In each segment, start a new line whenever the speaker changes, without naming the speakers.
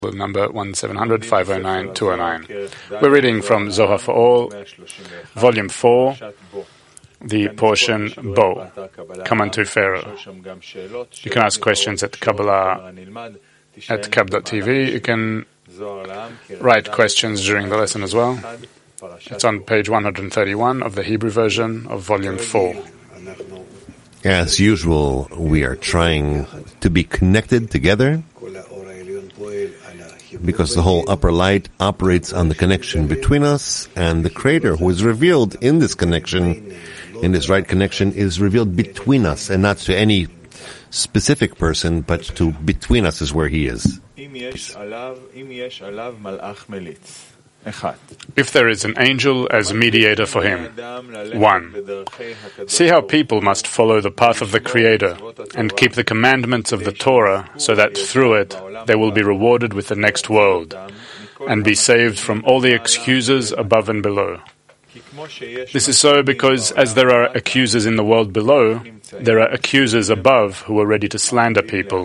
number 1700-509-209. We're reading from Zohar for All, Volume 4, the portion Bo, Common to Pharaoh. You can ask questions at Kabbalah at kab.tv. You can write questions during the lesson as well. It's on page 131 of the Hebrew version of Volume 4.
As usual, we are trying to be connected together because the whole upper light operates on the connection between us, and the Creator who is revealed in this connection, in this right connection, is revealed between us and not to any specific person, but to between us is where He is.
If there is an angel as mediator for him. 1. See how people must follow the path of the Creator and keep the commandments of the Torah, so that through it they will be rewarded with the next world and be saved from all the accusers above and below. This is so because as there are accusers in the world below, there are accusers above who are ready to slander people.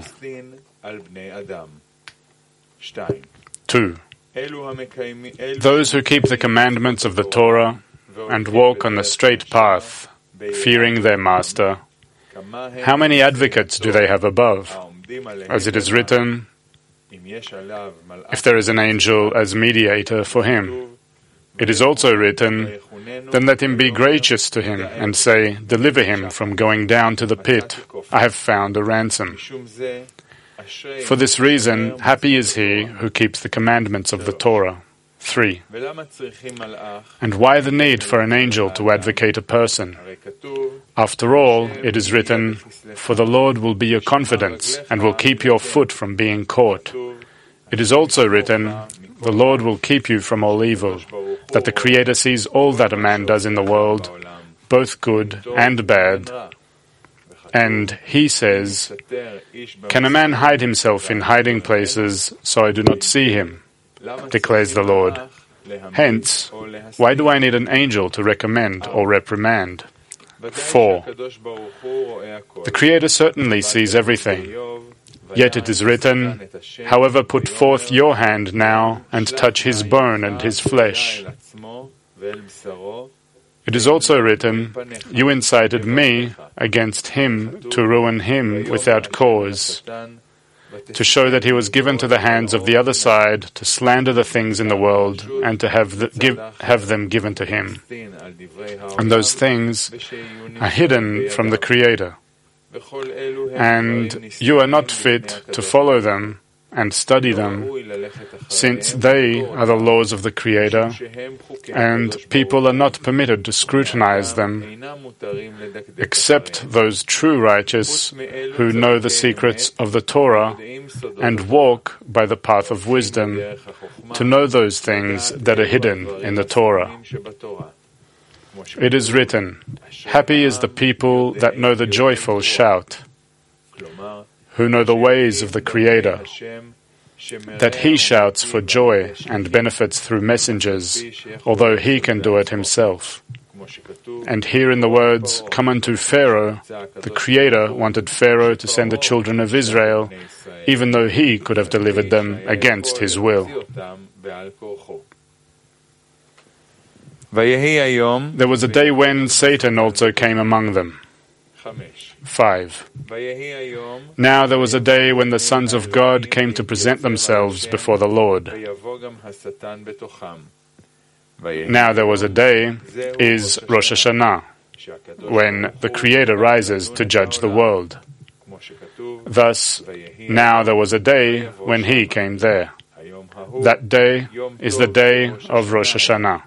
2. Those who keep the commandments of the Torah and walk on the straight path, fearing their master, how many advocates do they have above? As it is written, if there is an angel as mediator for him. It is also written, then let him be gracious to him and say, deliver him from going down to the pit. I have found a ransom. For this reason, happy is he who keeps the commandments of the Torah. 3. And why the need for an angel to advocate a person? After all, it is written, for the Lord will be your confidence and will keep your foot from being caught. It is also written, the Lord will keep you from all evil, that the Creator sees all that a man does in the world, both good and bad. And He says, can a man hide himself in hiding places so I do not see him? Declares the Lord. Hence, why do I need an angel to recommend or reprimand? 4. The Creator certainly sees everything. Yet it is written, however, put forth your hand now and touch his bone and his flesh. It is also written, you incited me against him to ruin him without cause, to show that he was given to the hands of the other side to slander the things in the world and to have them given to him. And those things are hidden from the Creator. And you are not fit to follow them and study them, since they are the laws of the Creator, and people are not permitted to scrutinize them, except those true righteous who know the secrets of the Torah and walk by the path of wisdom, to know those things that are hidden in the Torah. It is written, happy is the people that know the joyful shout, who know the ways of the Creator, that He shouts for joy and benefits through messengers, although He can do it Himself. And here in the words, come unto Pharaoh, the Creator wanted Pharaoh to send the children of Israel, even though He could have delivered them against His will. There was a day when Satan also came among them. 5. Now there was a day when the sons of God came to present themselves before the Lord. Now there was a day is Rosh Hashanah, when the Creator rises to judge the world. Thus, now there was a day when He came there. That day is the day of Rosh Hashanah.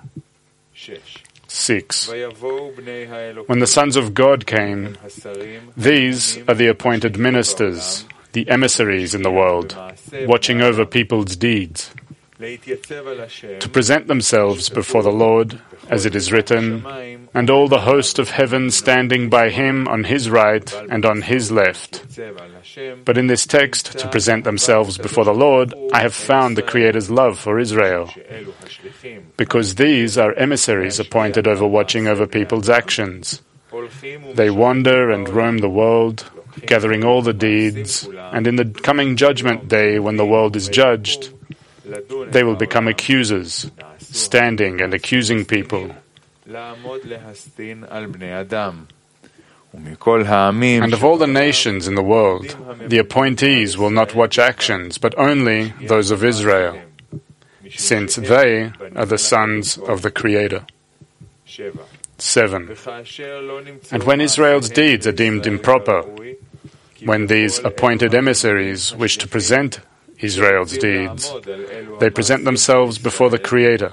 6. When the sons of God came, these are the appointed ministers, the emissaries in the world, watching over people's deeds, to present themselves before the Lord, as it is written, and all the host of heaven standing by Him on His right and on His left. But in this text, to present themselves before the Lord, I have found the Creator's love for Israel, because these are emissaries appointed over watching over people's actions. They wander and roam the world, gathering all the deeds, and in the coming judgment day when the world is judged, They will become accusers, standing and accusing people. And of all the nations in the world, the appointees will not watch actions, but only those of Israel, since they are the sons of the Creator. 7. And when Israel's deeds are deemed improper, when these appointed emissaries wish to present Israel's deeds, they present themselves before the Creator.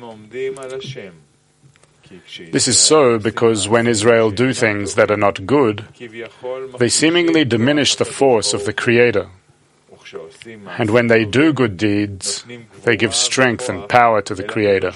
This is so because when Israel do things that are not good, they seemingly diminish the force of the Creator. And when they do good deeds, they give strength and power to the Creator.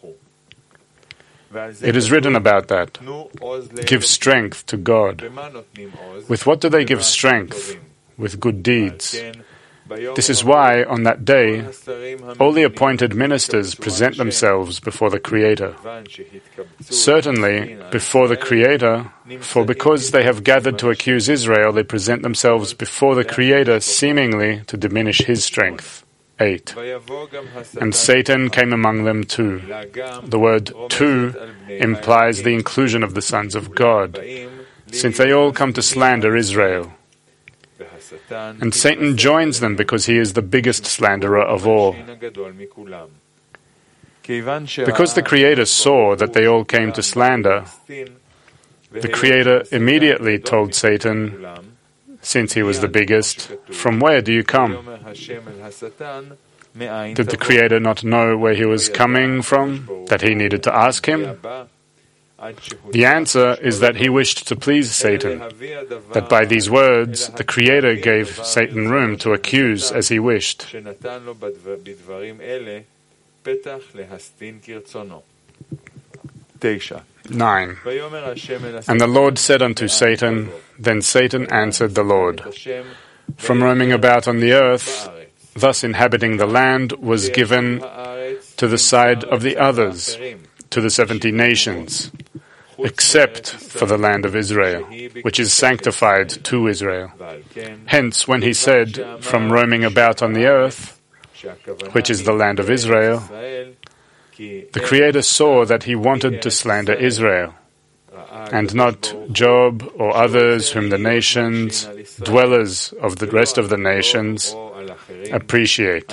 It is written about that. Give strength to God. With what do they give strength? With good deeds. This is why, on that day, all the appointed ministers present themselves before the Creator. Certainly, before the Creator, for because they have gathered to accuse Israel, they present themselves before the Creator, seemingly to diminish His strength. 8. And Satan came among them too. The word too implies the inclusion of the sons of God, since they all come to slander Israel. And Satan joins them because he is the biggest slanderer of all. Because the Creator saw that they all came to slander, the Creator immediately told Satan, since he was the biggest, "From where do you come?" Did the Creator not know where he was coming from, that he needed to ask him? The answer is that he wished to please Satan, that by these words the Creator gave Satan room to accuse as he wished. 9. And the Lord said unto Satan, then Satan answered the Lord, from roaming about on the earth, thus inhabiting the land, was given to the side of the others, to the 70 nations, except for the land of Israel, which is sanctified to Israel. Hence, when he said, from roaming about on the earth, which is the land of Israel, the Creator saw that he wanted to slander Israel, and not Job or others whom the nations, dwellers of the rest of the nations, appreciate.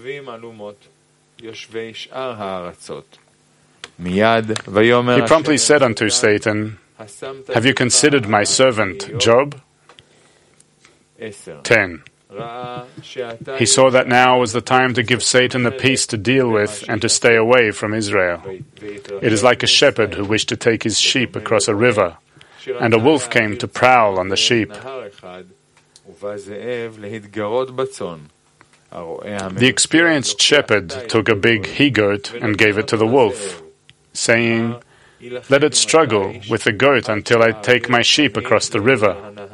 He promptly said unto Satan, have you considered my servant Job? 10. He saw that now was the time to give Satan a piece to deal with and to stay away from Israel. It is like a shepherd who wished to take his sheep across a river, and a wolf came to prowl on the sheep. The experienced shepherd took a big he-goat and gave it to the wolf, saying, let it struggle with the goat until I take my sheep across the river.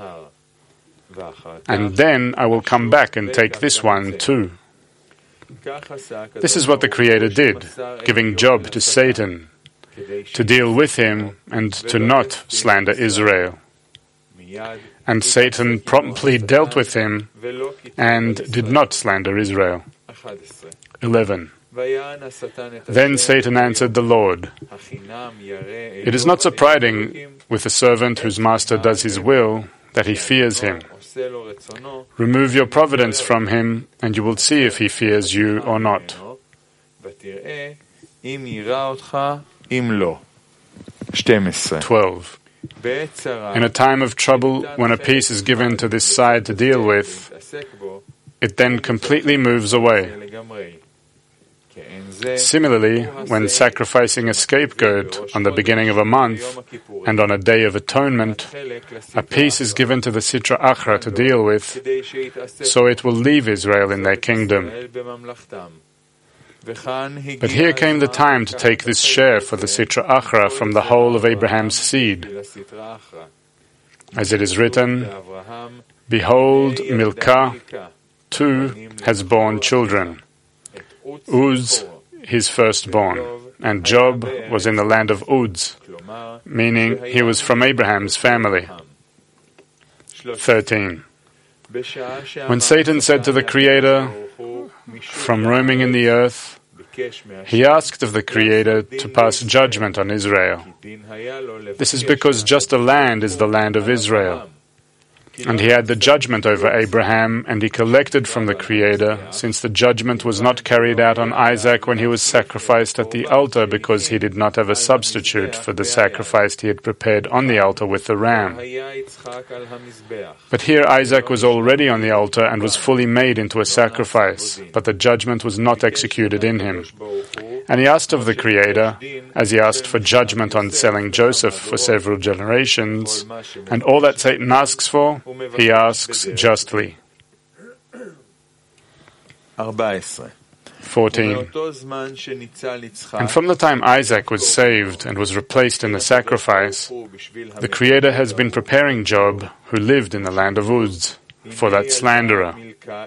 And then I will come back and take this one too. This is what the Creator did, giving Job to Satan, to deal with him and to not slander Israel. And Satan promptly dealt with him and did not slander Israel. 11. Then Satan answered the Lord, it is not surprising with a servant whose master does his will that he fears him. Remove your providence from him, and you will see if he fears you or not. 12. In a time of trouble, when a piece is given to this side to deal with, it then completely moves away. Similarly, when sacrificing a scapegoat on the beginning of a month and on a day of atonement, a piece is given to the Sitra Achra to deal with, so it will leave Israel in their kingdom. But here came the time to take this share for the Sitra Achra from the whole of Abraham's seed. As it is written, behold, Milcah too has borne children. Uz, his firstborn, and Job was in the land of Uz, meaning he was from Abraham's family. 13. When Satan said to the Creator, from roaming in the earth, he asked of the Creator to pass judgment on Israel. This is because just a land is the land of Israel. And he had the judgment over Abraham, and he collected from the Creator, since the judgment was not carried out on Isaac when he was sacrificed at the altar, because he did not have a substitute for the sacrifice he had prepared on the altar with the ram. But here Isaac was already on the altar and was fully made into a sacrifice, but the judgment was not executed in him. And he asked of the Creator, as he asked for judgment on selling Joseph for several generations, and all that Satan asks for, he asks justly. 14. And from the time Isaac was saved and was replaced in the sacrifice, the Creator has been preparing Job, who lived in the land of Uz, for that slanderer.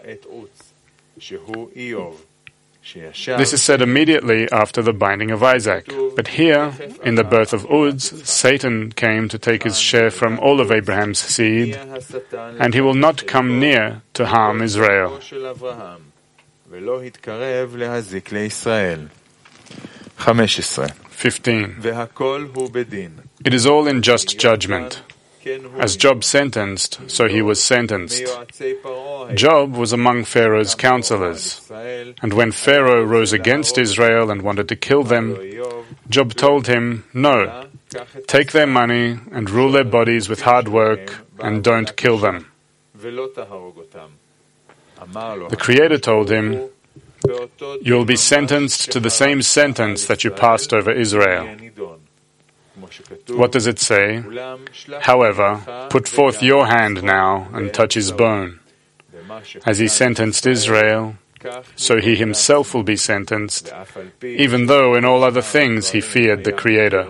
This is said immediately after the binding of Isaac. But here, in the birth of Uz, Satan came to take his share from all of Abraham's seed, and he will not come near to harm Israel. 15. It is all in just judgment. As Job sentenced, so he was sentenced. Job was among Pharaoh's counselors, and when Pharaoh rose against Israel and wanted to kill them, Job told him, "No, take their money and rule their bodies with hard work, and don't kill them." The Creator told him, "You will be sentenced to the same sentence that you passed over Israel." What does it say? "However, put forth your hand now and touch his bone." As he sentenced Israel, so he himself will be sentenced, even though in all other things he feared the Creator.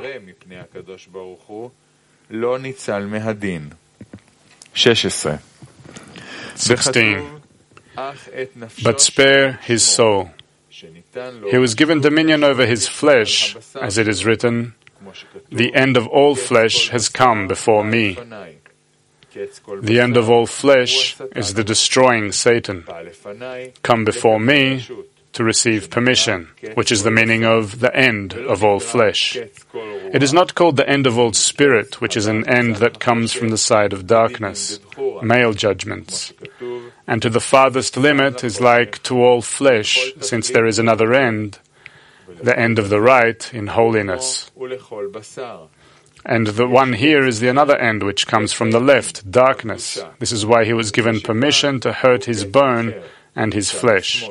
16. But spare his soul. He was given dominion over his flesh, as it is written, "The end of all flesh has come before me." The end of all flesh is the destroying Satan. Come before me to receive permission, which is the meaning of the end of all flesh. It is not called the end of all spirit, which is an end that comes from the side of darkness, male judgments. And to the farthest limit is like to all flesh, since there is another end, the end of the right in holiness. And the one here is the another end, which comes from the left, darkness. This is why he was given permission to hurt his bone and his flesh.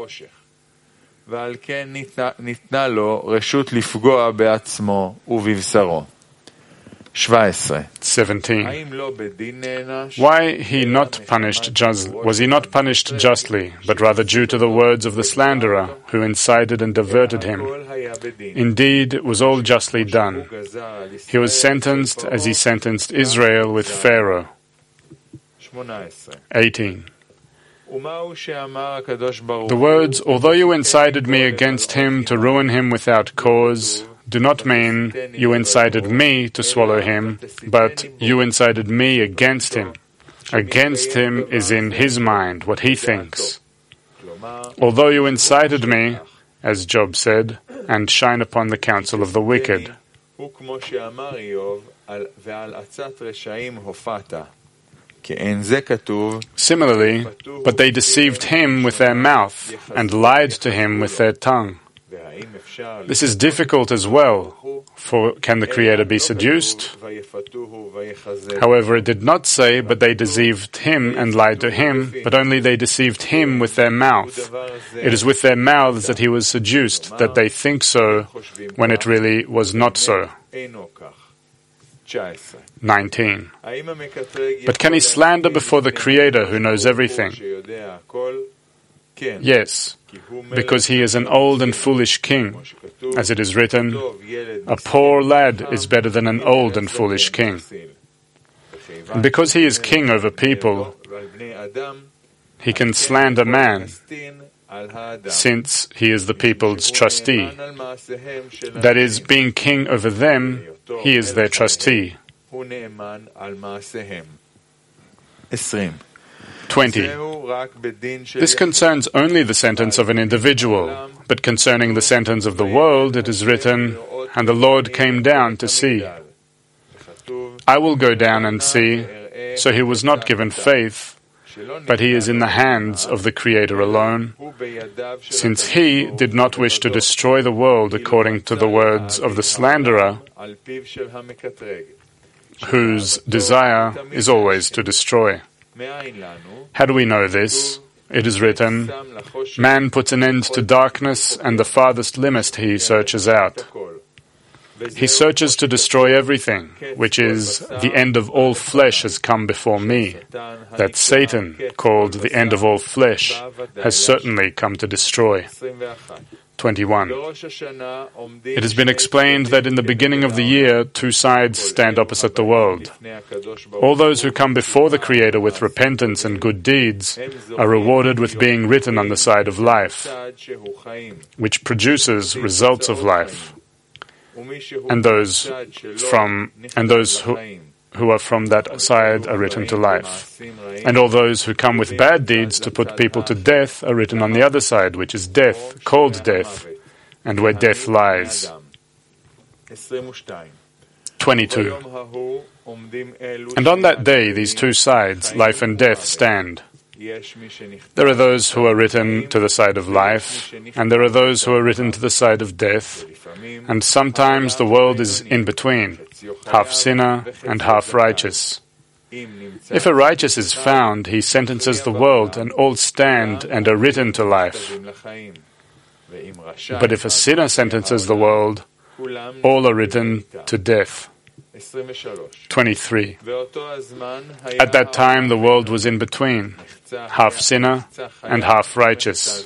17. Why was he not punished justly, but rather due to the words of the slanderer, who incited and diverted him? Indeed, it was all justly done. He was sentenced as he sentenced Israel with Pharaoh. 18. The words, "Although you incited me against him to ruin him without cause," do not mean you incited me to swallow him, but you incited me against him. Against him is in his mind, what he thinks. Although you incited me, as Job said, and shine upon the counsel of the wicked. Similarly, but they deceived him with their mouth and lied to him with their tongue. This is difficult as well, for can the Creator be seduced? However, it did not say, but they deceived him and lied to him, but only they deceived him with their mouth. It is with their mouths that he was seduced, that they think so, when it really was not so. 19. But can he slander before the Creator who knows everything? Yes, because he is an old and foolish king. As it is written, "A poor lad is better than an old and foolish king." And because he is king over people, he can slander man, since he is the people's trustee. That is, being king over them, he is their trustee.
20.
20. This concerns only the sentence of an individual, but concerning the sentence of the world it is written, "And the Lord came down to see." I will go down and see, so he was not given faith, but he is in the hands of the Creator alone, since he did not wish to destroy the world according to the words of the slanderer, whose desire is always to destroy. How do we know this? It is written, "Man puts an end to darkness, and the farthest limit he searches out." He searches to destroy everything, which is, the end of all flesh has come before me. That Satan, called the end of all flesh, has certainly come to destroy. 21. It has been explained that in the beginning of the year, two sides stand opposite the world. All those who come before the Creator with repentance and good deeds are rewarded with being written on the side of life, which produces results of life. And those who are from that side are written to life. And all those who come with bad deeds to put people to death are written on the other side, which is death, called death, and where death lies. 22. And on that day these two sides, life and death, stand. There are those who are written to the side of life, and there are those who are written to the side of death, and sometimes the world is in between, half sinner and half righteous. If a righteous is found, he sentences the world, and all stand and are written to life. But if a sinner sentences the world, all are written to death. 23. At that time the world was in between, half sinner and half righteous.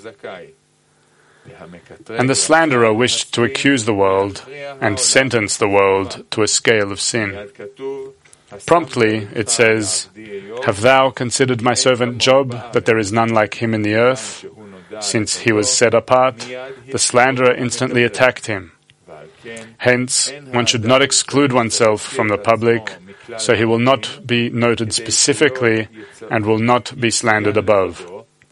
And the slanderer wished to accuse the world and sentence the world to a scale of sin. Promptly it says, "Have thou considered my servant Job, that there is none like him in the earth? Since he was set apart, the slanderer instantly attacked him. Hence, one should not exclude oneself from the public, so he will not be noted specifically and will not be slandered above."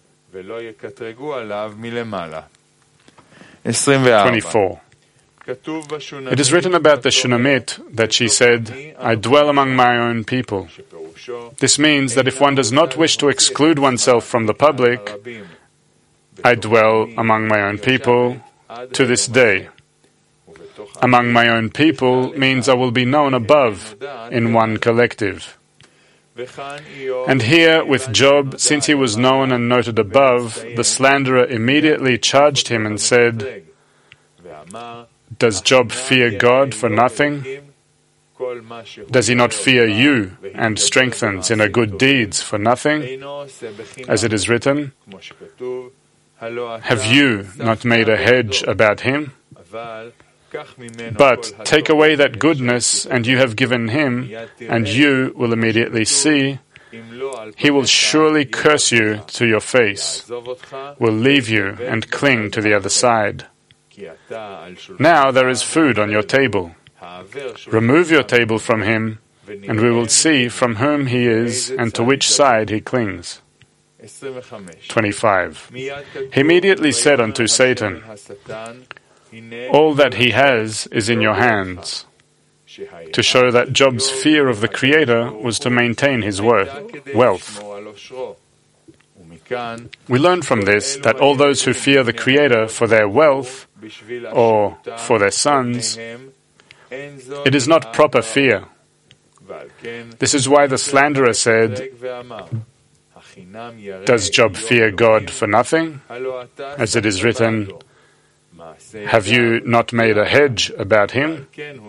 24. It is written about the Shunammite that she said, "I dwell among my own people." This means that if one does not wish to exclude oneself from the public, I dwell among my own people to this day. Among my own people means I will be known above in one collective. And here with Job, since he was known and noted above, the slanderer immediately charged him and said, "Does Job fear God for nothing? Does he not fear you and strengthens in a good deeds for nothing? As it is written, have you not made a hedge about him? But take away that goodness, and you have given him, and you will immediately see, he will surely curse you to your face, will leave you and cling to the other side. Now there is food on your table. Remove your table from him, and we will see from whom he is and to which side he clings." 25. He immediately said unto Satan, "All that he has is in your hands," to show that Job's fear of the Creator was to maintain his wealth. We learn from this that all those who fear the Creator for their wealth or for their sons, it is not proper fear. This is why the slanderer said, "Does Job fear God for nothing? As it is written, have you not made a hedge about him?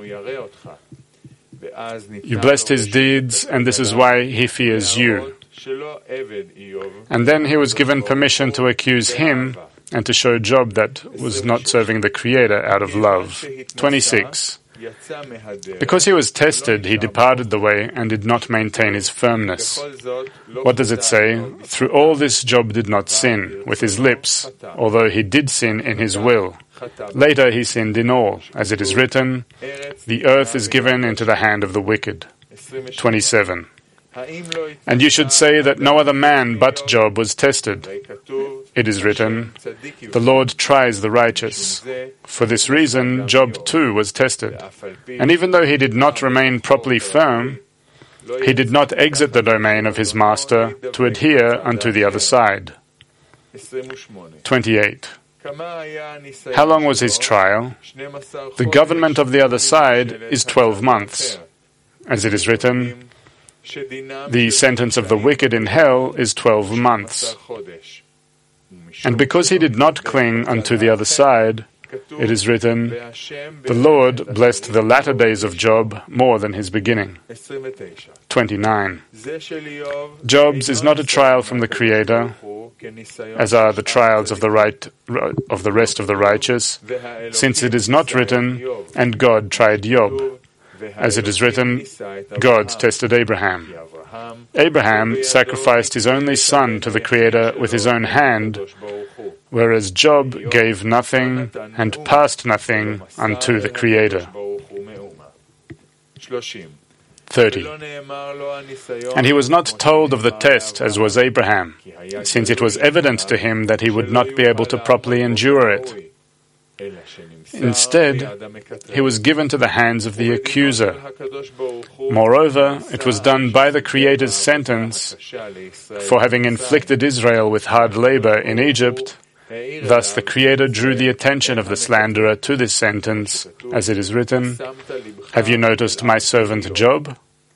You blessed his deeds, and this is why he fears you." And then he was given permission to accuse him and to show Job that was not serving the Creator out of love. 26. Because he was tested, he departed the way and did not maintain his firmness. What does it say? Through all this Job did not sin with his lips, although he did sin in his will. Later he sinned in all, as it is written, "The earth is given into the hand of the wicked." 27. And you should say that no other man but Job was tested. It is written, the Lord tries the righteous. For this reason, Job too was tested. And even though he did not remain properly firm, he did not exit the domain of his master to adhere unto the other side. 28. How long was his trial? The government of the other side is 12 months. As it is written, the sentence of the wicked in hell is 12 months. And because he did not cling unto the other side, it is written, the Lord blessed the latter days of Job more than his beginning. 29. Job's is not a trial from the Creator, as are the trials of the rest of the righteous, since it is not written, and God tried Job. As it is written, God tested Abraham. Abraham sacrificed his only son to the Creator with his own hand, whereas Job gave nothing and passed nothing unto the Creator. 30. And he was not told of the test as was Abraham, since it was evident to him that he would not be able to properly endure it. Instead, he was given to the hands of the accuser. Moreover, it was done by the Creator's sentence, for having inflicted Israel with hard labor in Egypt, thus the Creator drew the attention of the slanderer to this sentence, as it is written, have you noticed my servant Job?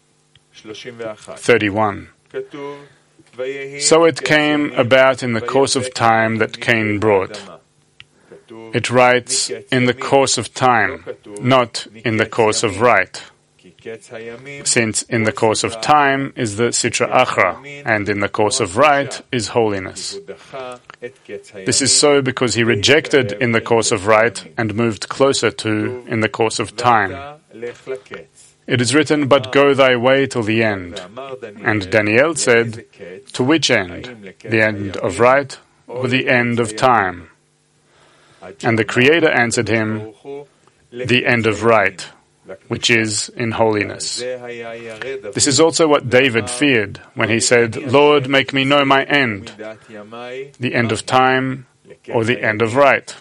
31. So it came about in the course of time that Cain brought. It writes, in the course of time, not in the course of right. Since in the course of time is the Sitra Achra, and in the course of right is holiness. This is so because he rejected in the course of right and moved closer to in the course of time. It is written, but go thy way till the end. And Daniel said, to which end? The end of right or the end of time? And the Creator answered him, the end of right, which is in holiness. This is also what David feared when he said, Lord, make me know my end, the end of time or the end of right.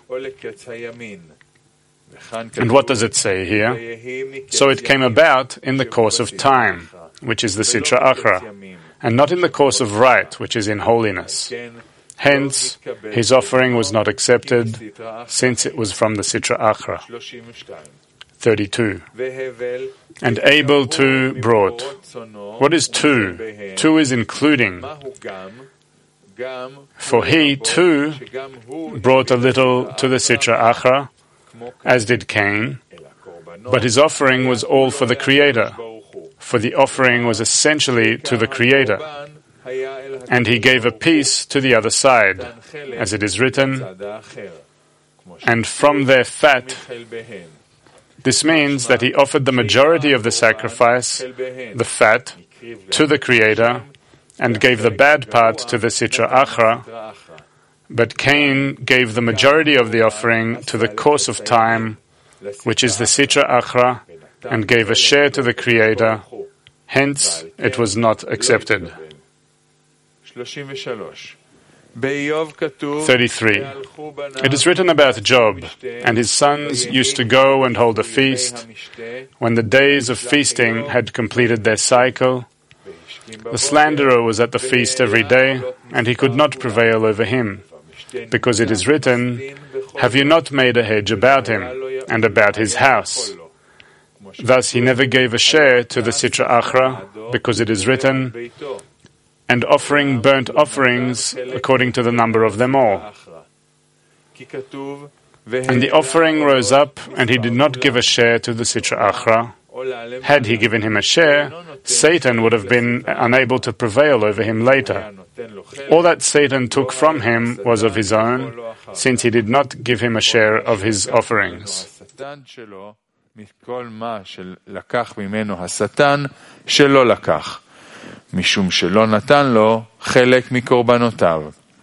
And what does it say here? So it came about in the course of time, which is the Sitra Achra, and not in the course of right, which is in holiness. Hence, his offering was not accepted, since it was from the Sitra Achra. 32. And Abel too brought. What is two? Two is including. For he too brought a little to the Sitra Achra, as did Cain, but his offering was all for the Creator, for the offering was essentially to the Creator. And he gave a piece to the other side, as it is written, and from their fat. This means that he offered the majority of the sacrifice, the fat, to the Creator, and gave the bad part to the Sitra Achra, but Cain gave the majority of the offering to the course of time, which is the Sitra Achra, and gave a share to the Creator. Hence, it was not accepted. 33. It is written about Job, and his sons used to go and hold a feast. When the days of feasting had completed their cycle, the slanderer was at the feast every day, and he could not prevail over him, because it is written, have you not made a hedge about him, and about his house? Thus he never gave a share to the Sitra Achra, because it is written, and offering burnt offerings according to the number of them all. And the offering rose up, and he did not give a share to the Sitra Achra. Had he given him a share, Satan would have been unable to prevail over him later. All that Satan took from him was of his own, since he did not give him a share of his offerings.
משום שלא נתן לו חלק מקורבנותיו.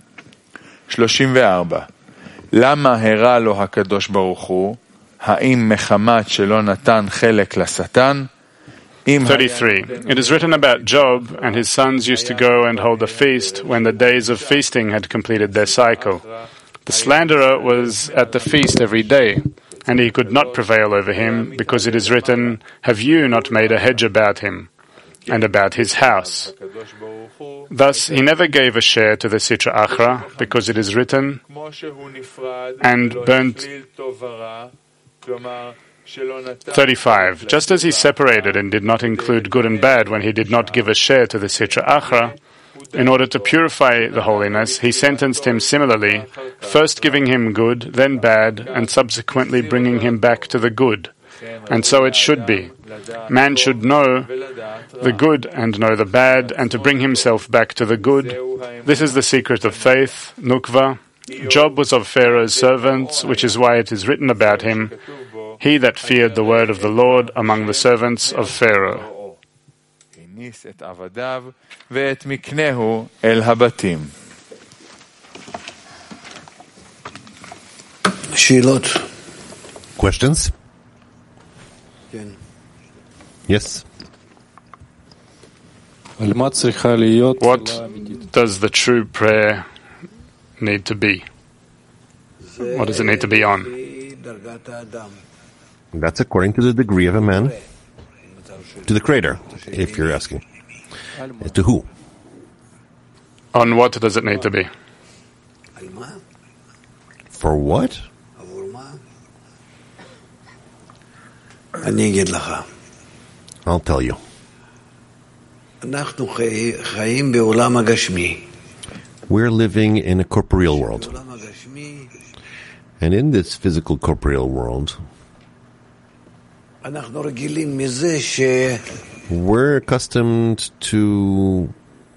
34. למה הרע לו הקדוש ברוך הוא? האם מחמת שלא נתן חלק לשטן?
33. It is written about Job, and his sons used to go and hold a feast when the days of feasting had completed their cycle. The slanderer was at the feast every day, and he could not prevail over him, because it is written, "Have you not made a hedge about him, and about his house?" Thus he never gave a share to the Sitra Achra, because it is written, and burnt. 35. Just as he separated and did not include good and bad when he did not give a share to the Sitra Achra, in order to purify the holiness, he sentenced him similarly, first giving him good, then bad, and subsequently bringing him back to the good. And so it should be. Man should know the good and know the bad, and to bring himself back to the good. This is the secret of faith, Nukva. Job was of Pharaoh's servants, which is why it is written about him, "He that feared the word of the Lord among the servants of Pharaoh."
Questions? Yes.
What does the true prayer need to be? What does it need to be on?
That's according to the degree of a man. To the Creator, if you're asking. To who?
On what does it need to be?
For what? I'll tell you. We're living in a corporeal world. And in this physical corporeal world, we're accustomed to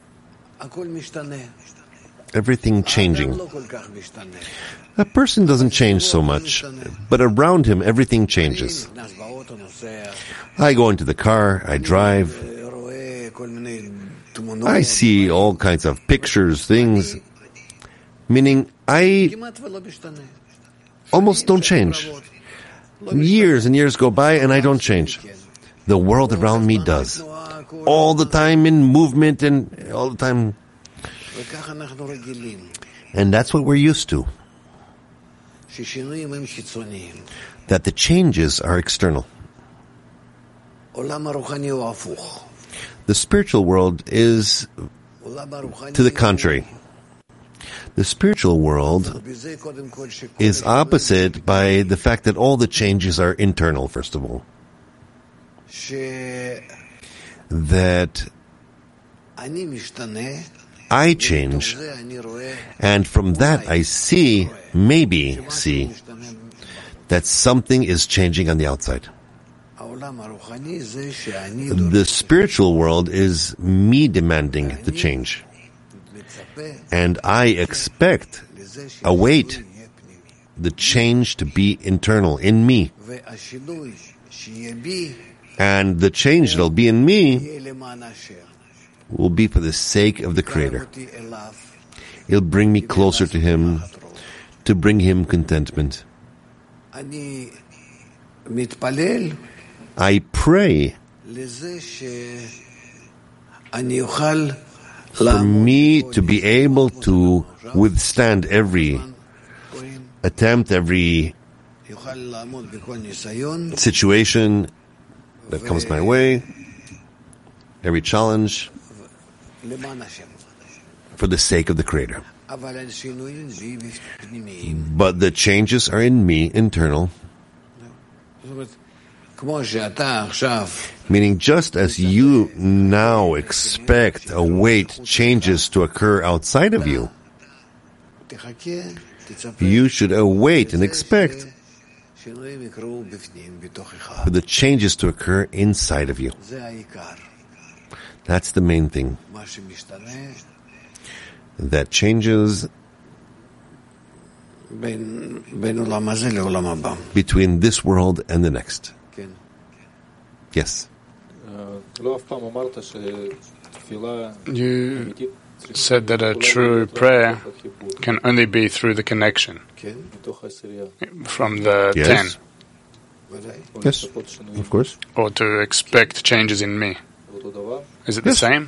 everything changing. A person doesn't change so much, but around him everything changes. I go into the car, I drive, I see all kinds of pictures, things, meaning I almost don't change. Years and years go by and I don't change. The world around me does. All the time in movement and all the time. And that's what we're used to. That the changes are external. The spiritual world is to the contrary. The spiritual world is opposite by the fact that all the changes are internal, first of all. That I change, and from that I see, maybe see, that something is changing on the outside. The spiritual world is me demanding the change. And I expect, await, the change to be internal, in me. And the change that'll be in me will be for the sake of the Creator. It'll bring me closer to Him, to bring Him contentment. I pray for me to be able to withstand every attempt, every situation that comes my way, every challenge, for the sake of the Creator. But the changes are in me, internal. Meaning, just as you now expect, await changes to occur outside of you, you should await and expect for the changes to occur inside of you. That's the main thing. That changes between this world and the next. Yes.
You said that a true prayer can only be through the connection from the 10.
Yes, of course.
Or to expect changes in me. Is it the same?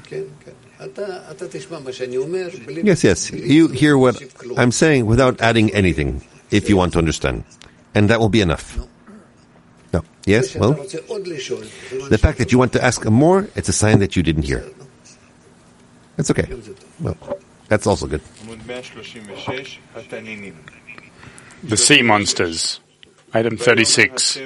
Yes. You hear what I'm saying without adding anything, if you want to understand. And that will be enough. No. Yes? Well? The fact that you want to ask more, it's a sign that you didn't hear. That's okay. Well, that's also good.
The sea monsters. Item 36.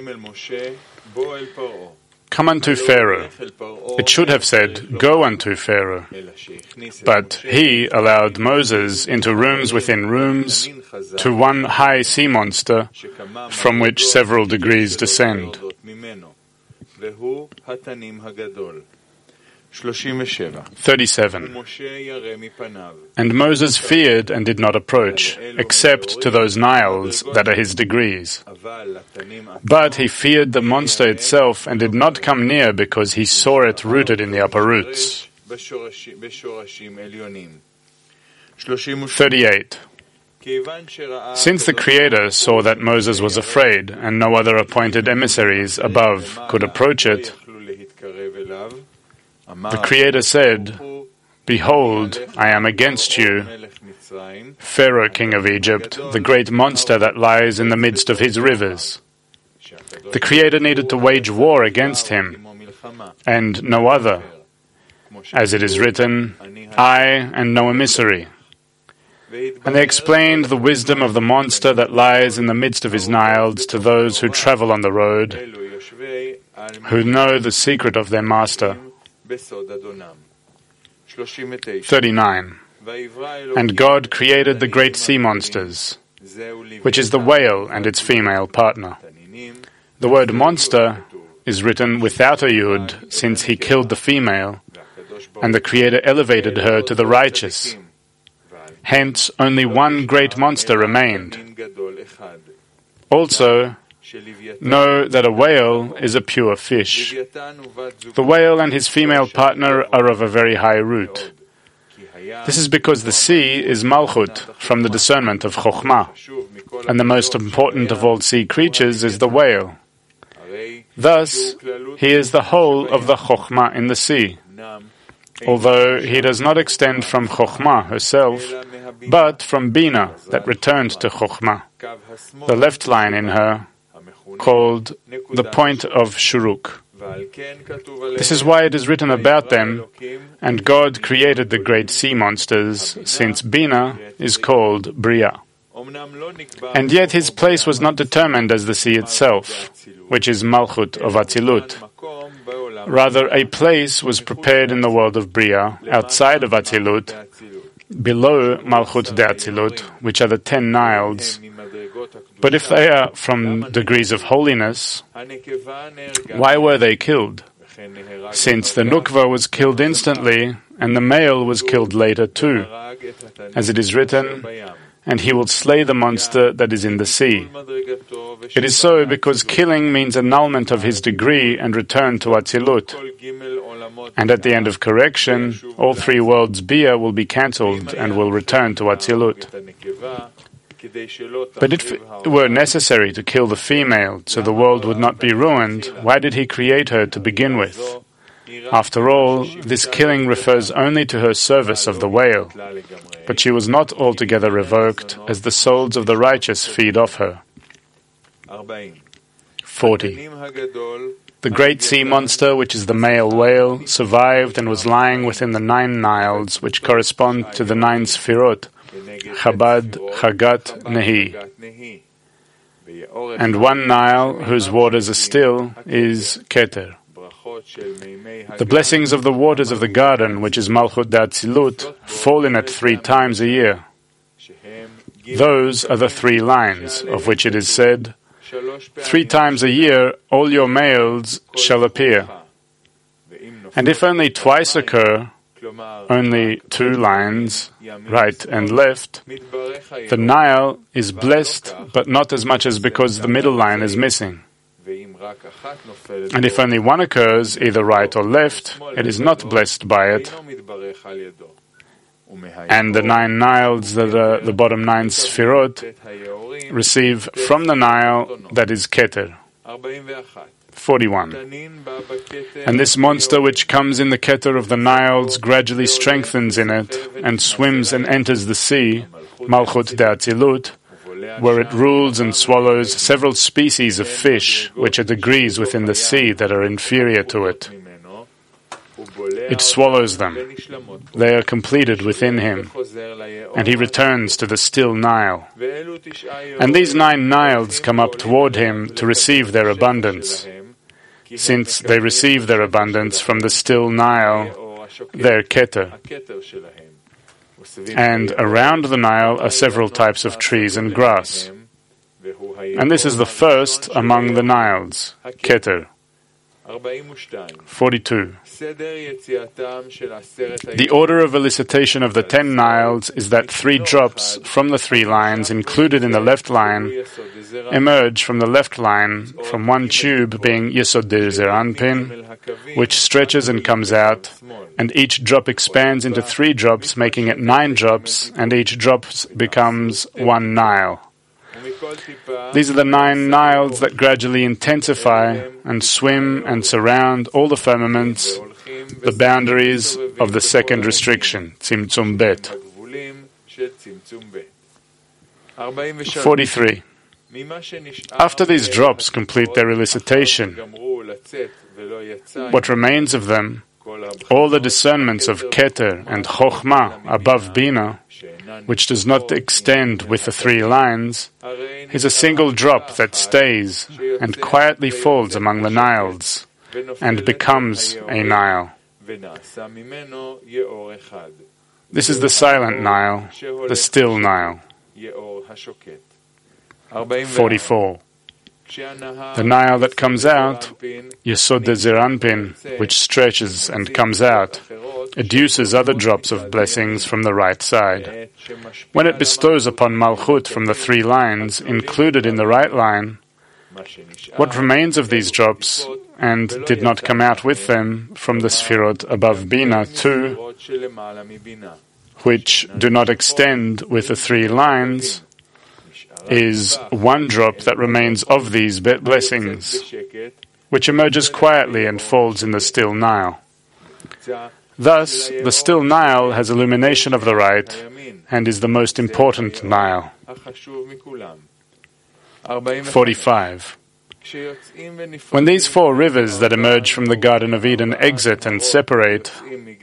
Come unto Pharaoh. It should have said, go unto Pharaoh. But he allowed Moses into rooms within rooms to one high sea monster from which several degrees descend. 37. And Moses feared and did not approach, except to those Niles that are his degrees. But he feared the monster itself and did not come near because he saw it rooted in the upper roots. 38. Since the Creator saw that Moses was afraid and no other appointed emissaries above could approach it, the Creator said, Behold, I am against you, Pharaoh, king of Egypt, the great monster that lies in the midst of his rivers. The Creator needed to wage war against him, and no other. As it is written, I and no emissary. And they explained the wisdom of the monster that lies in the midst of his Niles to those who travel on the road, who know the secret of their master. 39. And God created the great sea monsters, which is the whale and its female partner. The word monster is written without a yud, since he killed the female, and the Creator elevated her to the righteous. Hence, only one great monster remained. Also, know that a whale is a pure fish. The whale and his female partner are of a very high root. This is because the sea is Malchut, from the discernment of Chokhmah, and the most important of all sea creatures is the whale. Thus, he is the whole of the Chokhmah in the sea, although he does not extend from Chokhmah herself, but from Bina that returned to Chokhmah, the left line in her, called the point of Shuruk. This is why it is written about them, and God created the great sea monsters, since Bina is called Bria. And yet his place was not determined as the sea itself, which is Malchut of Atzilut. Rather, a place was prepared in the world of Bria, outside of Atzilut, below Malchut de Atzilut, which are the 10 Niles. But if they are from degrees of holiness, why were they killed? Since the Nukva was killed instantly, and the male was killed later too, as it is written, and he will slay the monster that is in the sea. It is so because killing means annulment of his degree and return to Atzilut. And at the end of correction, all 3 worlds Bia will be cancelled and will return to Atzilut. But if it were necessary to kill the female so the world would not be ruined, why did he create her to begin with? After all, this killing refers only to her service of the whale, but she was not altogether revoked, as the souls of the righteous feed off her. 40. The great sea monster, which is the male whale, survived and was lying within the 9 Niles, which correspond to the 9 Sfirot, Chabad, Chagat, Nehi. And one Nile, whose waters are still, is Keter. The blessings of the waters of the garden, which is Malchut D'Atzilut, fall in it 3 times a year. Those are the 3 lines, of which it is said, 3 times a year all your males shall appear. And if only twice occur, only 2 lines, right and left, the Nile is blessed, but not as much as because the middle line is missing. And if only 1 occurs, either right or left, it is not blessed by it. And the 9 Niles that are the bottom 9 Sfirot receive from the Nile that is Keter. 41. And this monster which comes in the Keter of the Niles gradually strengthens in it, and swims and enters the sea, Malchut de'Atzilut, where it rules and swallows several species of fish, which are degrees within the sea that are inferior to it. It swallows them. They are completed within him, and he returns to the still Nile. And these 9 Niles come up toward him to receive their abundance. Since they receive their abundance from the still Nile, their Keter. And around the Nile are several types of trees and grass. And this is the first among the Niles, Keter. 42. The order of elicitation of the 10 Niles is that 3 drops from the 3 lines included in the left line emerge from the left line from one tube being Yesod Zeranpin, which stretches and comes out, and each drop expands into 3 drops, making it 9 drops, and each drop becomes 1 Nile. These are the 9 Niles that gradually intensify and swim and surround all the firmaments, the boundaries of the second restriction, Tzimtzum Bet. 43. After these drops complete their elicitation, what remains of them, all the discernments of Keter and Chokhmah above Bina, which does not extend with the 3 lines, is a single drop that stays and quietly falls among the Niles and becomes a Nile. This is the silent Nile, the still Nile. 44. The Nile that comes out, Yesod Zeranpin, which stretches and comes out, adduces other drops of blessings from the right side. When it bestows upon Malchut from the 3 lines included in the right line, what remains of these drops and did not come out with them from the Sfirot above Bina too, which do not extend with the 3 lines, is 1 drop that remains of these blessings, which emerges quietly and falls in the still Nile. Thus, the still Nile has illumination of the right and is the most important Nile. 45. When these 4 rivers that emerge from the Garden of Eden exit and separate,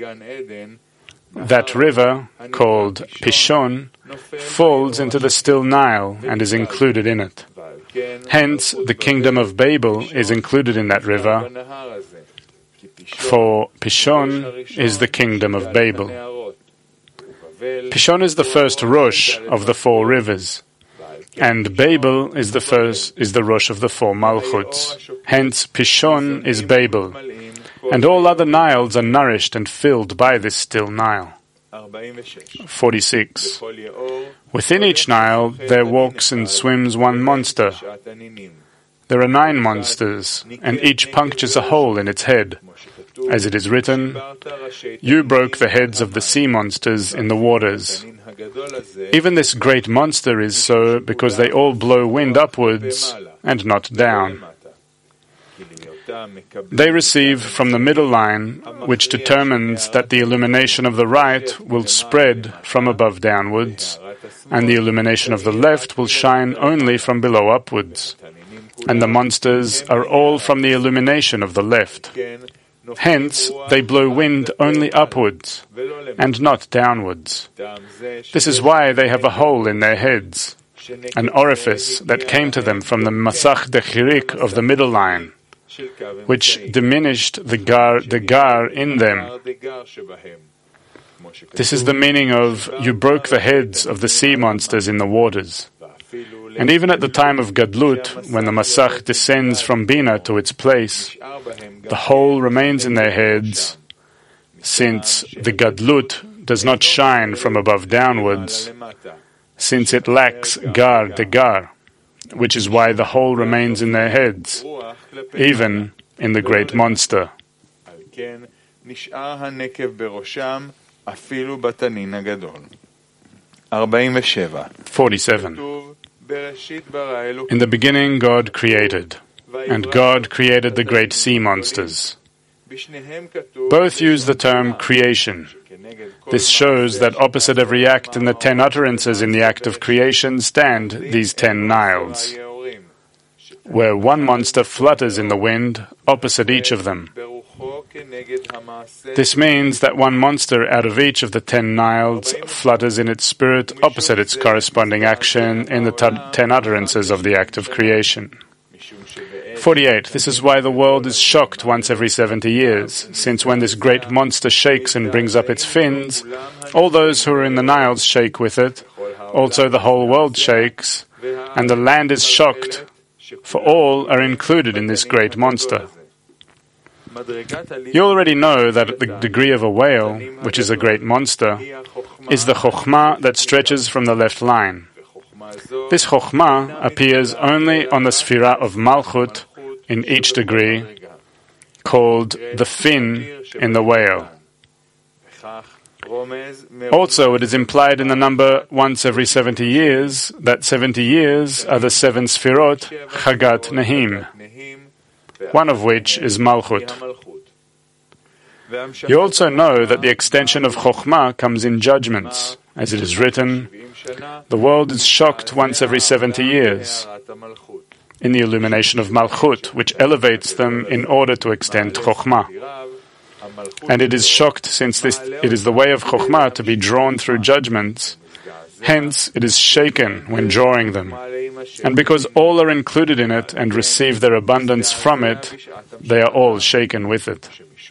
that river, called Pishon, falls into the still Nile and is included in it. Hence, the kingdom of Babel is included in that river, for Pishon is the kingdom of Babel. Pishon is the first Rosh of the 4 rivers, and Babel is the Rosh of the 4 Malchuts. Hence, Pishon is Babel, and all other Niles are nourished and filled by this still Nile. 46. Within each Nile there walks and swims 1 monster. There are 9 monsters, and each punctures a hole in its head. As it is written, "You broke the heads of the sea monsters in the waters." Even this great monster is so because they all blow wind upwards and not down. They receive from the middle line, which determines that the illumination of the right will spread from above downwards, and the illumination of the left will shine only from below upwards. And the monsters are all from the illumination of the left. Hence, they blow wind only upwards, and not downwards. This is why they have a hole in their heads, an orifice that came to them from the Masach Dechirik of the middle line, which diminished the gar in them. This is the meaning of, "You broke the heads of the sea monsters in the waters." And even at the time of Gadlut, when the Masach descends from Bina to its place, the hole remains in their heads, since the Gadlut does not shine from above downwards, since it lacks gar de gar, which is why the hole remains in their heads, even in the great monster. 47. In the beginning God created. and God created the great sea monsters. Both use the term creation. This shows that opposite every act in the 10 utterances in the act of creation stand these 10 Niles, where one monster flutters in the wind opposite each of them. This means that one monster out of each of the 10 Niles flutters in its spirit opposite its corresponding action in the 10 utterances of the act of creation. 48. This is why the world is shocked once every 70 years, since when this great monster shakes and brings up its fins, all those who are in the Niles shake with it, also the whole world shakes, and the land is shocked, for all are included in this great monster. You already know that the degree of a whale, which is a great monster, is the chokhmah that stretches from the left line. This chokhmah appears only on the sphira of Malchut in each degree, called the fin in the whale. Also, it is implied in the number once every 70 years that 70 years are the 7 sphirot Chagat Nehim, one of which is Malchut. You also know that the extension of Chokhmah comes in judgments. As it is written, the world is shocked once every 70 years, in the illumination of Malchut, which elevates them in order to extend Chokhmah. And it is shocked since it is the way of Chokhmah to be drawn through judgments. Hence, it is shaken when drawing them. And because all are included in it and receive their abundance from it, they are all shaken with it.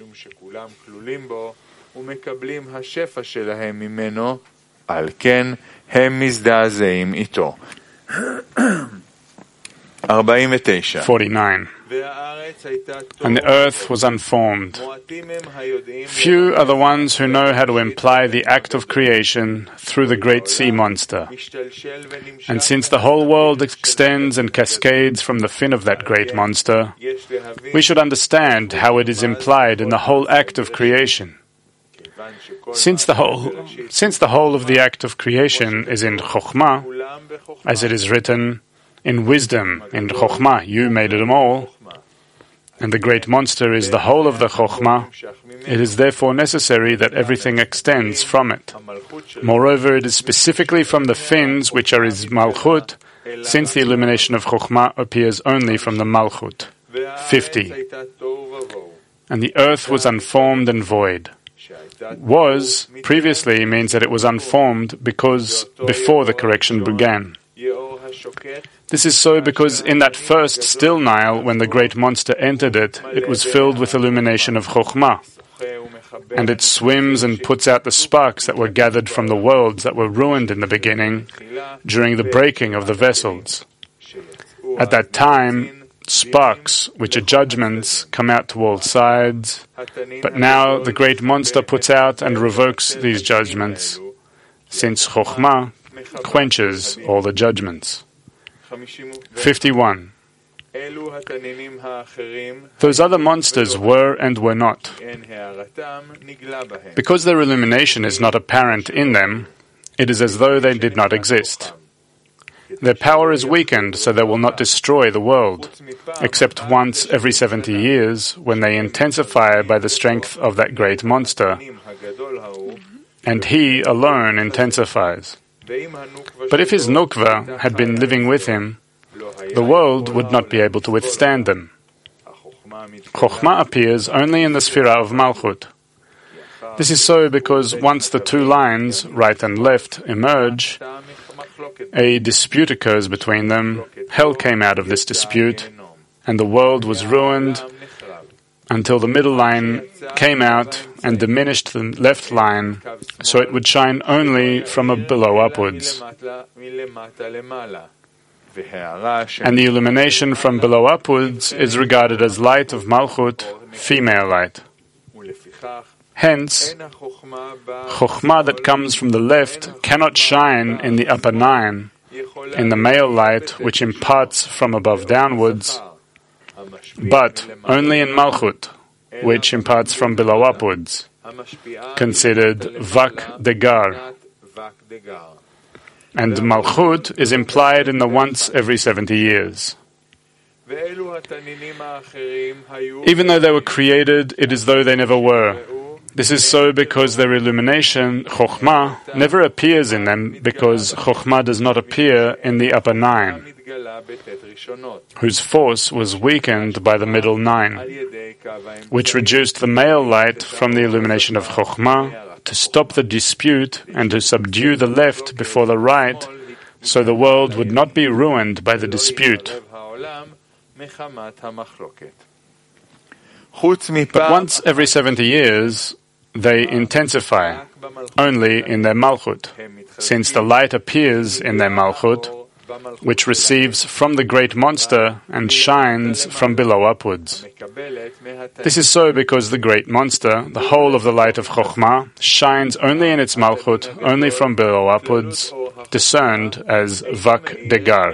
49. And the earth was unformed. Few are the ones who know how to imply the act of creation through the great sea monster. And since the whole world extends and cascades from the fin of that great monster, we should understand how it is implied in the whole act of creation. Since the whole of the act of creation is in Chokhmah, as it is written, in wisdom, in Chokhmah, you made them all, and the great monster is the whole of the Chokhmah, it is therefore necessary that everything extends from it. Moreover, it is specifically from the fins which are his Malchut, since the illumination of Chokhmah appears only from the Malchut. 50. And the earth was unformed and void. Was, previously, means that it was unformed because before the correction began. This is so because in that first still Nile, when the great monster entered it, it was filled with illumination of Chokhmah, and it swims and puts out the sparks that were gathered from the worlds that were ruined in the beginning during the breaking of the vessels. At that time, sparks, which are judgments, come out to all sides, but now the great monster puts out and revokes these judgments, since Chokhmah quenches all the judgments. 51. Those other monsters were and were not. Because their illumination is not apparent in them, it is as though they did not exist. Their power is weakened so they will not destroy the world, except once every 70 years when they intensify by the strength of that great monster, and he alone intensifies. But if his Nukva had been living with him, the world would not be able to withstand them. Chokhmah appears only in the Sphira of Malchut. This is so because once the two lines, right and left, emerge, a dispute occurs between them, hell came out of this dispute, and the world was ruined until the middle line came out and diminished the left line, so it would shine only from below upwards. And the illumination from below upwards is regarded as light of Malchut, female light. Hence, Chokhmah that comes from the left cannot shine in the upper 9, in the male light which imparts from above downwards, but only in Malchut, which imparts from below upwards, considered Vak Degar. And Malchut is implied in the once every 70 years. Even though they were created, it is though they never were. This is so because their illumination, Chokhmah, never appears in them because Chokhmah does not appear in the upper nine, whose force was weakened by the middle nine, which reduced the male light from the illumination of Chokhmah to stop the dispute and to subdue the left before the right, so the world would not be ruined by the dispute. But once every 70 years, they intensify only in their Malchut, since the light appears in their Malchut, which receives from the great monster and shines from below upwards. This is so because the great monster, the whole of the light of Chokhmah, shines only in its Malchut, only from below upwards, discerned as Vak Degar.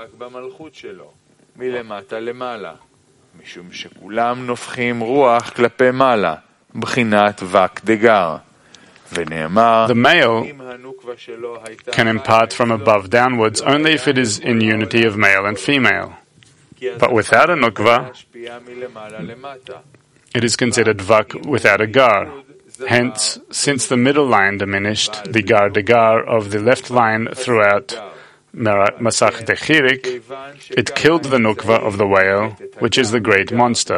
משום שכולם נופחים רוח כלפי מעלה, בחינת וק דגר. ונאמר,
the male can impart from above downwards only if it is in unity of male and female. But without a nukva, it is considered vak without a gar. Hence, since the middle line diminished, the gar degar of the left line throughout Masach Dechirik, it killed the nukva of the whale, which is the great monster.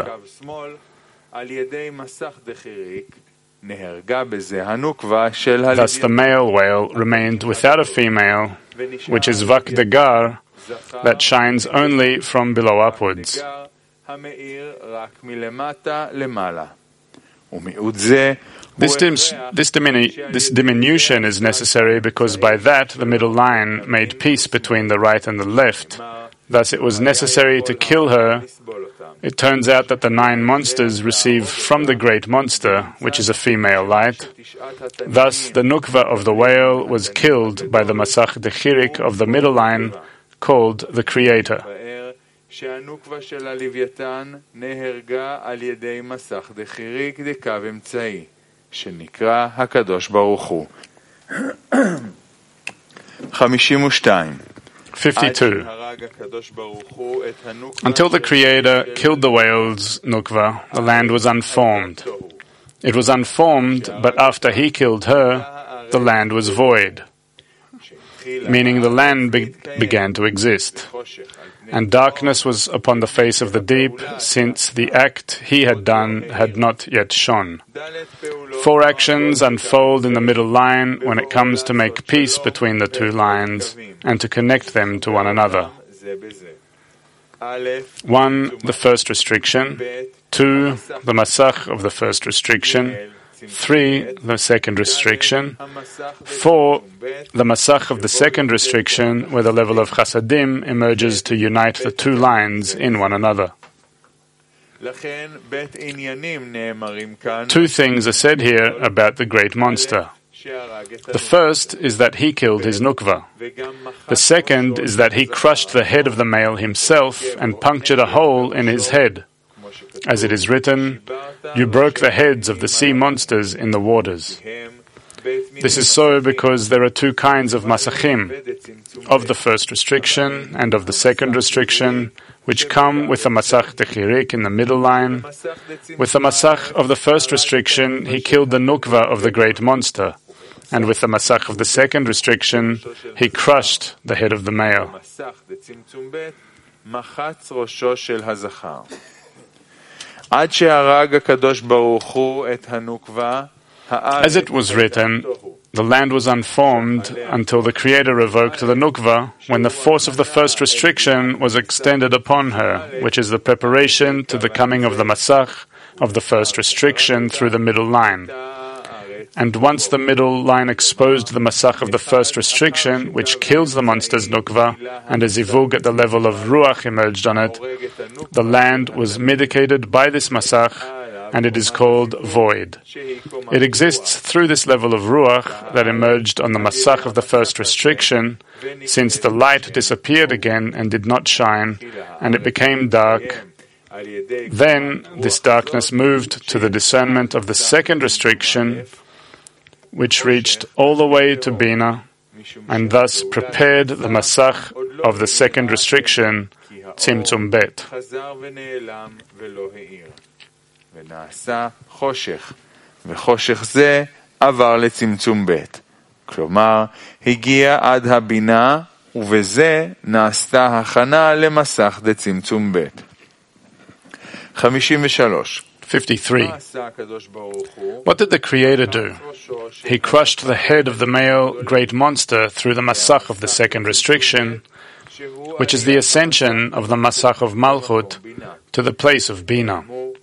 Thus the male whale remained without a female, which is Vak Degar, that shines only from below upwards. This diminution is necessary because by that the middle line made peace between the right and the left. Thus it was necessary to kill her. It turns out that the 9 monsters receive from the great monster, which is a female light. Thus the nukva of the whale was killed by the Masach Dechirik of the middle line, called the Creator.
שהנוקבה של הלוויתן נהרגה על ידי מסך דחיריק דקו אמצעי, שנקרא הקדוש ברוך הוא. 52.
Until the Creator killed the whale's nukva, the land was unformed. It was unformed, but after he killed her, the land was void, meaning the land began to exist. And darkness was upon the face of the deep, since the act he had done had not yet shone. 4 actions unfold in the middle line when it comes to make peace between the 2 lines and to connect them to one another. 1. The first restriction. 2. The masach of the first restriction. 3. The second restriction. 4. The masach of the second restriction, where the level of chasadim emerges to unite the 2 lines in one another. 2 things are said here about the great monster. The first is that he killed his nukva. The second is that he crushed the head of the male himself and punctured a hole in his head. As it is written, "You broke the heads of the sea monsters in the waters." This is so because there are 2 kinds of masachim, of the first restriction and of the second restriction, which come with the masach dechirik in the middle line. With the masach of the first restriction, he killed the nukva of the great monster, and with the masach of the second restriction, he crushed the head of the male.
As
it was written, the land was unformed until the Creator revoked the nukva when the force of the first restriction was extended upon her, which is the preparation to the coming of the masach of the first restriction through the middle line. And once the middle line exposed the masach of the first restriction, which kills the monster's nukva, and a zivug at the level of ruach emerged on it, the land was mitigated by this masach, and it is called void. It exists through this level of ruach that emerged on the masach of the first restriction, since the light disappeared again and did not shine, and it became dark. Then this darkness moved to the discernment of the second restriction, which reached all the way to Bina, and thus prepared the masach of the second restriction, Tzimtzum Bet.
חזר ונעלם ולא האיר. ונעשה חושך, וחושך זה עבר לצמצום ב'. כלומר, הגיע עד הבינה, ובזה נעשתה הכנה למסך דצמצום ב'. 53.
53. What did the Creator do? He crushed the head of the male great monster through the Masach of the second restriction, which is the ascension of the Masach of Malchut to the place of Bina.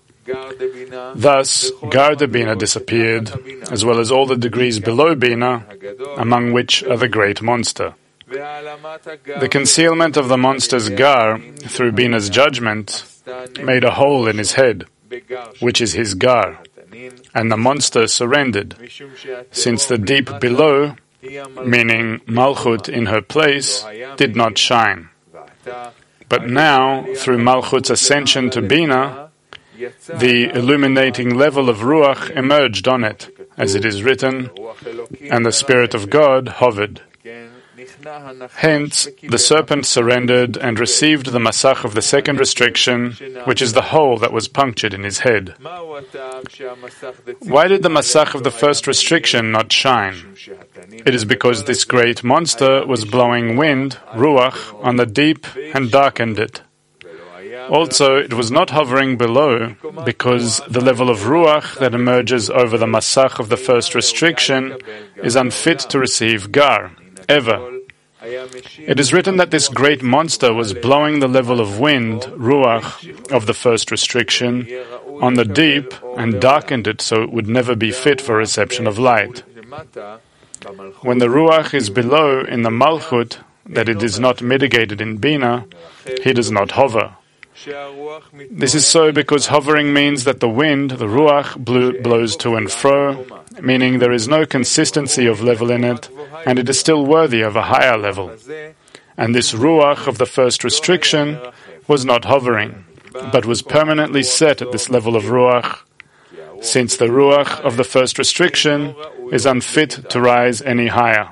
Thus, Gar de Bina disappeared, as well as all the degrees below Bina, among which are the great monster. The concealment of the monster's Gar through Bina's judgment made a hole in his head, which is his Gar, and the monster surrendered, since the deep below, meaning Malchut in her place, did not shine. But now, through Malchut's ascension to Bina, the illuminating level of Ruach emerged on it, as it is written, and the Spirit of God hovered. Hence, the serpent surrendered and received the Masach of the second restriction, which is the hole that was punctured in his head. Why did the Masach of the first restriction not shine? It is because this great monster was blowing wind, Ruach, on the deep and darkened it. Also, it was not hovering below, because the level of Ruach that emerges over the Masach of the first restriction is unfit to receive Gar, ever. It is written that this great monster was blowing the level of wind, Ruach, of the first restriction, on the deep and darkened it so it would never be fit for reception of light. When the Ruach is below in the Malchut, that it is not mitigated in Bina, he does not hover. This is so because hovering means that the wind, the Ruach, blows to and fro, meaning there is no consistency of level in it, and it is still worthy of a higher level. And this Ruach of the first restriction was not hovering, but was permanently set at this level of Ruach, since the Ruach of the first restriction is unfit to rise any higher.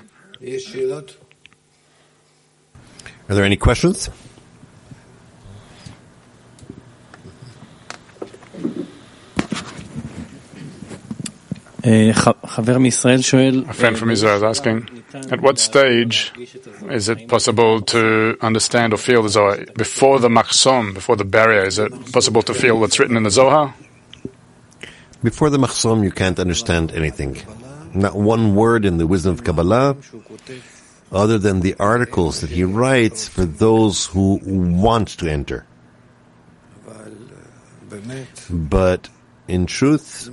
Are there any questions?
A friend from Israel is asking, at what stage is it possible to understand or feel the Zohar? Before the Machsom, before the barrier, is it possible to feel what's written in the Zohar?
Before the Machsom, you can't understand anything. Not one word in the wisdom of Kabbalah, other than the articles that he writes for those who want to enter. But in truth,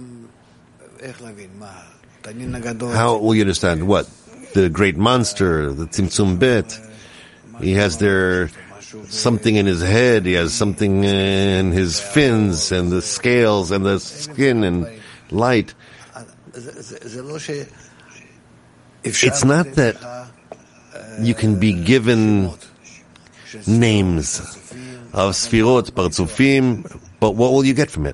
how will you understand what? The great monster, the Tzimtzum Bet, he has there something in his head, he has something in his fins and the scales and the skin and light. It's not that you can be given names of Sfirot, Partzufim, but what will you get from it?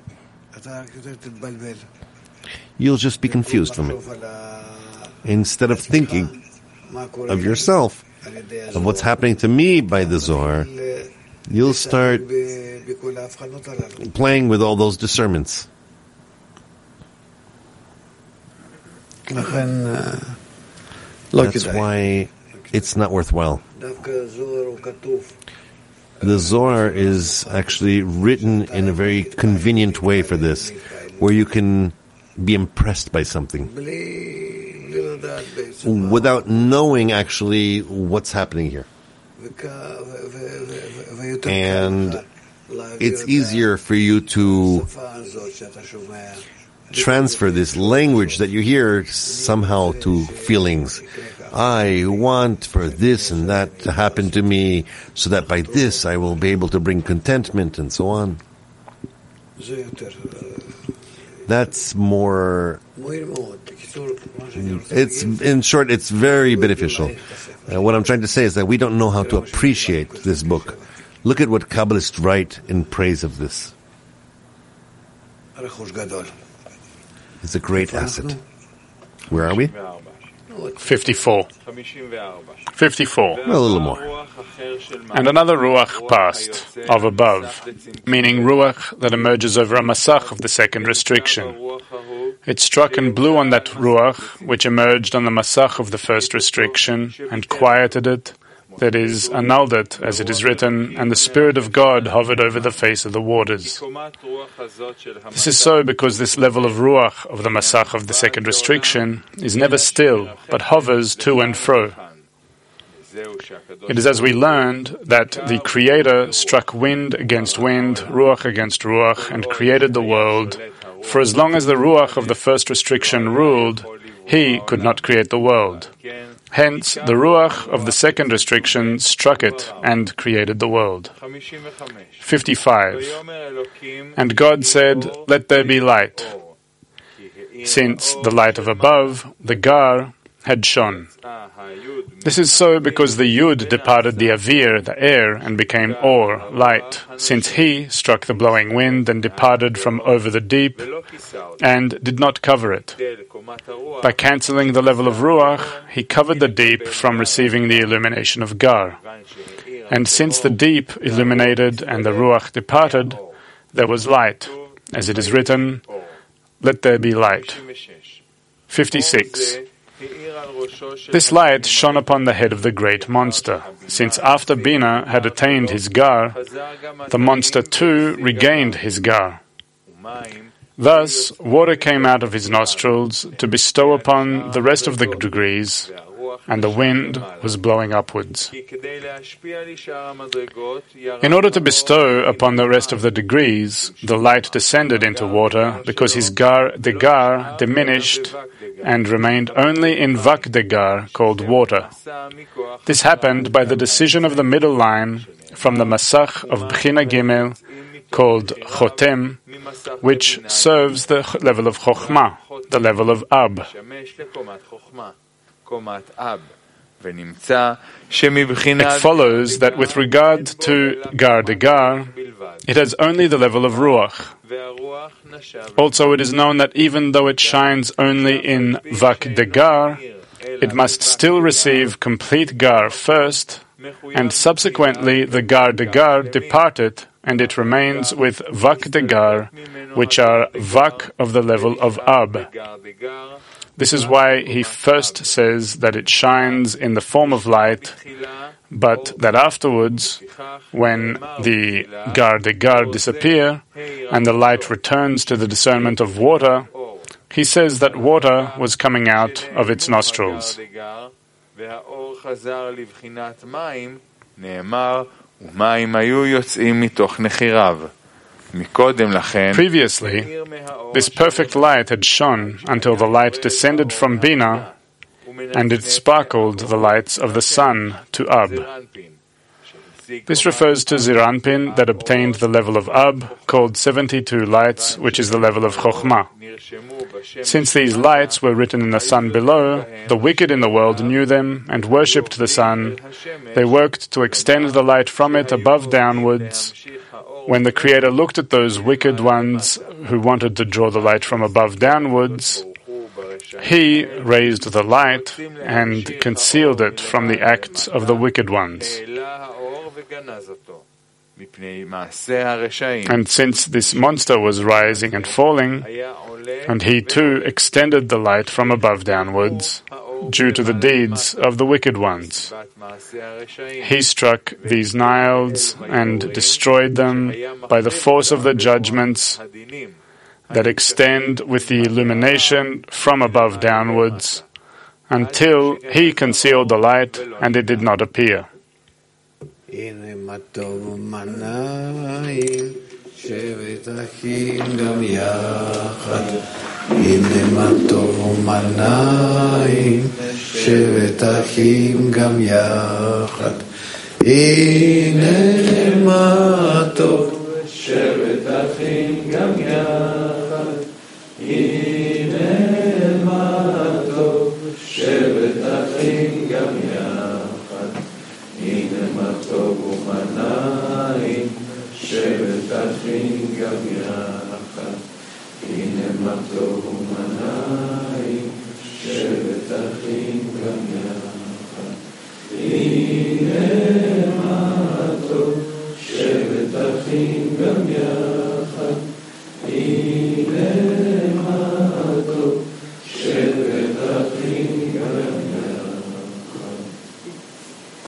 You'll just be confused from it. Instead of thinking of yourself, of what's happening to me by the Zohar, you'll start playing with all those discernments. That's why it's not worthwhile. The Zohar is actually written in a very convenient way for this, where you can be impressed by something without knowing actually what's happening here. And it's easier for you to transfer this language that you hear somehow to feelings. I want for this and that to happen to me so that by this I will be able to bring contentment and so on. That's more, it's, in short, it's very beneficial. What I'm trying to say is that we don't know how to appreciate this book. Look at what Kabbalists write in praise of this. It's a great asset. Where are we?
54. 54.
A little more.
And another ruach passed, of above, meaning ruach that emerges over a masach of the second restriction. It struck and blew on that ruach, which emerged on the masach of the first restriction, and quieted it, that is, annulled it, as it is written, and the Spirit of God hovered over the face of the waters. This is so because this level of ruach of the masach of the second restriction is never still, but hovers to and fro. It is as we learned that the Creator struck wind against wind, ruach against ruach, and created the world. For as long as the ruach of the first restriction ruled, He could not create the world. Hence, the ruach of the second restriction struck it and created the world. 55. And God said, "Let there be light," since the light of above, the gar, had shone. This is so because the Yud departed the Avir, the air, and became Or, light, since he struck the blowing wind and departed from over the deep and did not cover it. By cancelling the level of Ruach, he covered the deep from receiving the illumination of Gar. And since the deep illuminated and the Ruach departed, there was light, as it is written, "Let there be light." 56. This light shone upon the head of the great monster, since after Bina had attained his Gar, the monster too regained his Gar. Thus, water came out of his nostrils to bestow upon the rest of the degrees, and the wind was blowing upwards. In order to bestow upon the rest of the degrees, the light descended into water, because the Gar diminished and remained only in Vak de Gar, called water. This happened by the decision of the middle line from the Masach of Bchina Gimel, called Chotem, which serves the level of Chochmah, the level of Ab. It follows that with regard to Gar de Gar, it has only the level of Ruach. Also, it is known that even though it shines only in Vak de Gar, it must still receive complete Gar first, and subsequently the Gar de Gar departed, and it remains with Vak de Gar, which are Vak of the level of Ab. This is why he first says that it shines in the form of light, but that afterwards, when the Gar de Gar disappear, and the light returns to the discernment of water, he says that water was coming out of its nostrils. Previously, this perfect light had shone until the light descended from Bina, and it sparkled the lights of the sun to Ab. This refers to Ziranpin that obtained the level of Ab, called 72 lights, which is the level of Chochmah. Since these lights were written in the sun below, the wicked in the world knew them and worshipped the sun. They worked to extend the light from it above downwards. When the Creator looked at those wicked ones who wanted to draw the light from above downwards, He raised the light and concealed it from the acts of the wicked ones. And since this monster was rising and falling, and he too extended the light from above downwards, due to the deeds of the wicked ones, he struck these Niles and destroyed them by the force of the judgments that extend with the illumination from above downwards, until he concealed the light and it did not appear.
שבת אחים גם יחד, הנה מה טוב ומנעים, שבת אחים גם יחד, הנה